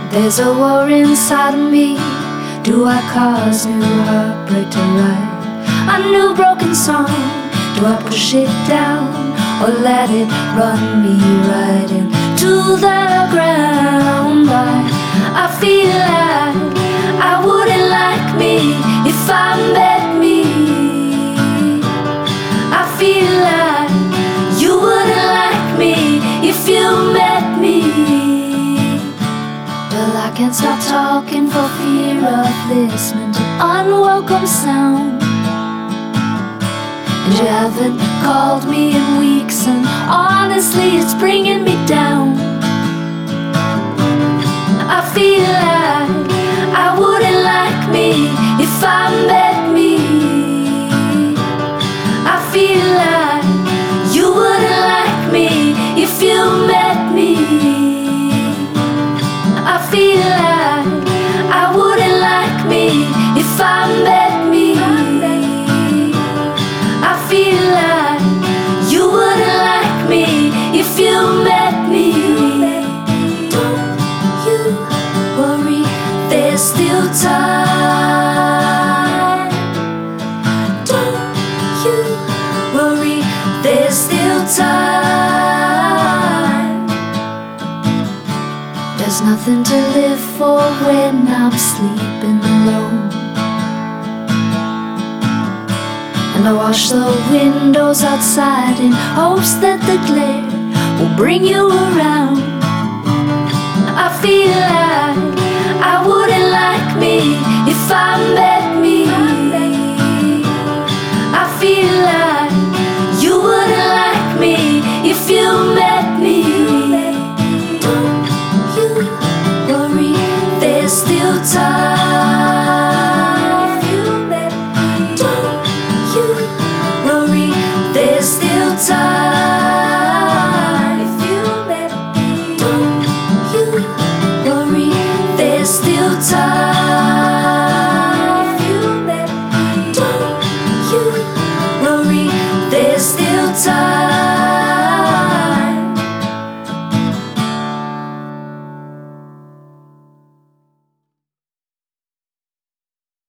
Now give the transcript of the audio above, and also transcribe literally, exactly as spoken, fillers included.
There's a war inside of me. Do I cause new heartbreak to write a new broken song? Do I push it down or let it run me right into the ground? I, I feel like I wouldn't like me if I met me. I feel like you wouldn't like me if you met me. Well, I can't stop talking for fear of listening to unwelcome sound. And you haven't called me in weeks, and honestly it's bringing me down. I feel like I wouldn't like me if I met me. I feel like you wouldn't like me if you met me. I feel like I wouldn't like me if I met me. I feel like you wouldn't like me if you met me. Don't you worry, there's still time. Don't you worry, there's still time. There's nothing to live for when I'm sleeping alone. And I wash the windows outside in hopes that the glare will bring you around. I feel like I wouldn't like me if I met me. I feel like you wouldn't like me if you met me. Don't you worry, there's still time. Don't you worry, there's still time.